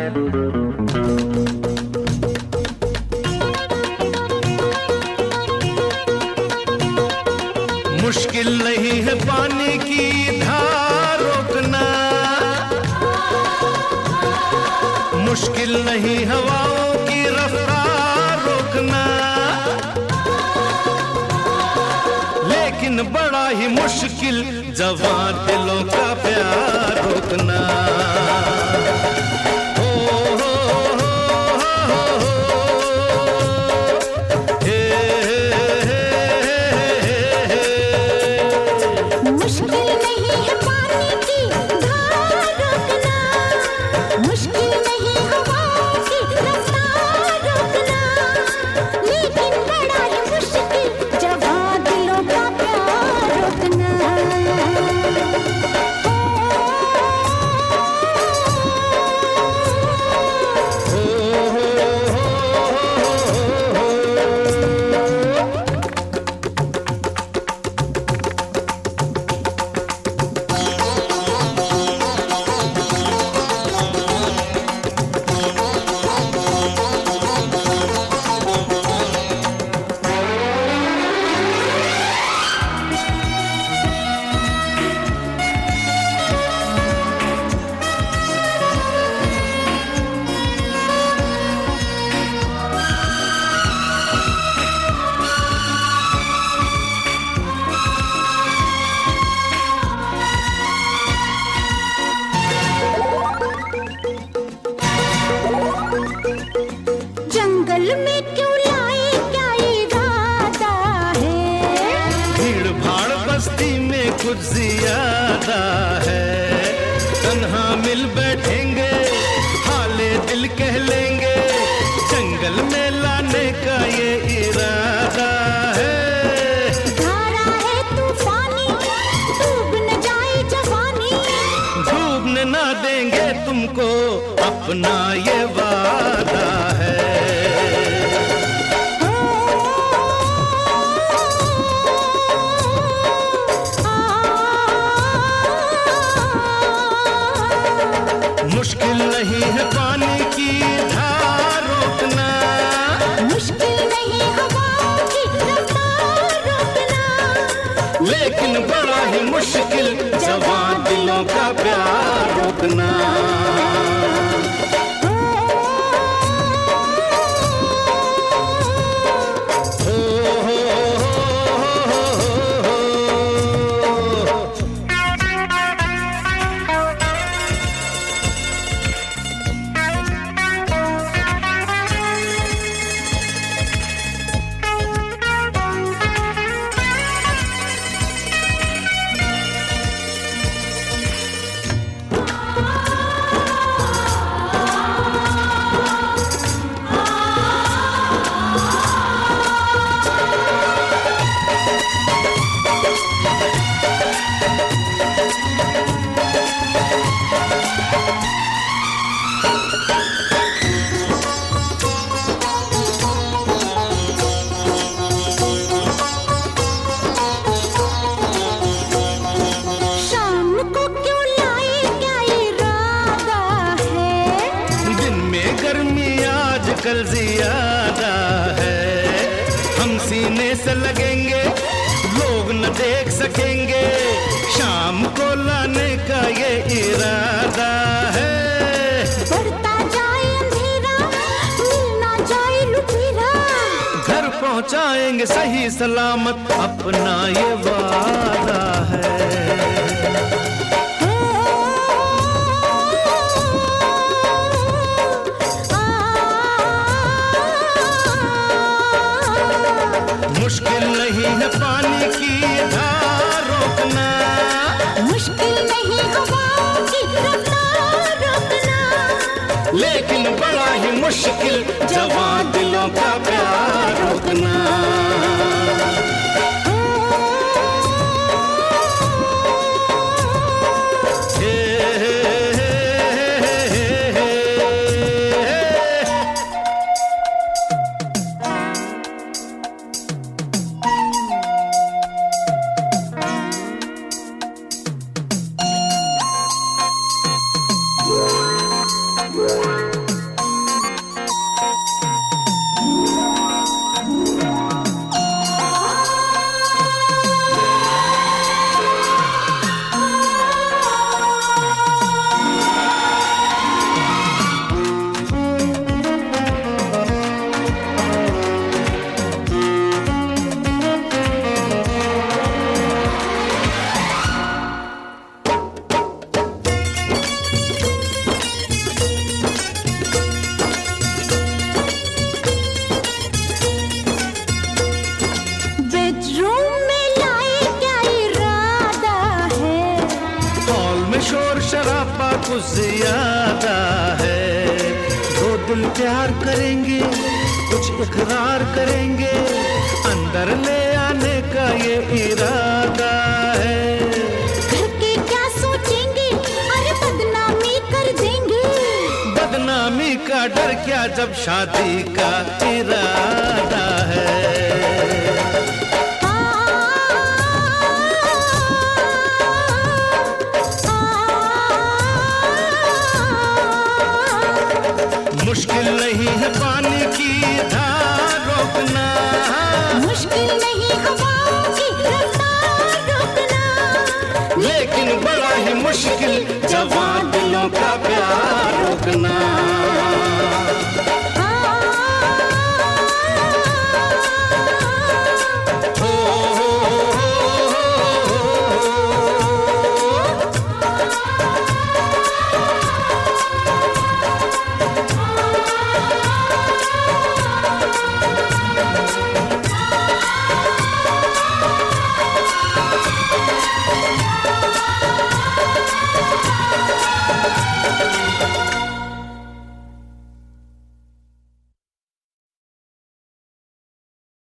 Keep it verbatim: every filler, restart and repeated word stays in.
मुश्किल नहीं है पानी की धार रोकना, मुश्किल नहीं हवाओं की रफ्तार रोकना, लेकिन बड़ा ही मुश्किल जवां दिलों का प्यार रोकना। जंगल में क्यों लाए, क्या इरादा है? भीड़ भाड़ बस्ती में कुछ ज्यादा है। तन्हा मिल बैठेंगे, हाले दिल कह लेंगे, जंगल में लाने का ये इरादा है। धारा है तूफानी, डूब न जाए जवानी, डूबने ना देंगे तुमको, अपना ये वादा है। मुश्किल नहीं है पानी की धार रोकना, मुश्किल नहीं हवाओं की रफ्तार रोकना, लेकिन बड़ा ही मुश्किल जवां दिलों का प्यार रोकना। कल ज्यादा है, हम सीने से लगेंगे, लोग न देख सकेंगे, शाम को लाने का ये इरादा है। बढ़ता जाए अंधेरा, मिलना जाए लुटेरा, घर पहुंचाएंगे सही सलामत, अपना ये वादा है। मुश्किल नहीं है पानी की धार रोकना, मुश्किल नहीं हवाओं की रफ्तार रोकना, लेकिन बड़ा ही मुश्किल जवां दिलों का प्यार रोकना। Yeah. इरादा है। दो दिल प्यार करेंगे, कुछ इकरार करेंगे, अंदर ले आने का ये इरादा है। घर के क्या सोचेंगे, अरे बदनामी कर देंगे। बदनामी का डर क्या जब शादी का इरादा है। मुश्किल नहीं है पानी की धार रोकना, मुश्किल नहीं हवाओं की रफ्तार रोकना, लेकिन बड़ा ही मुश्किल जवां दिलों का प्यार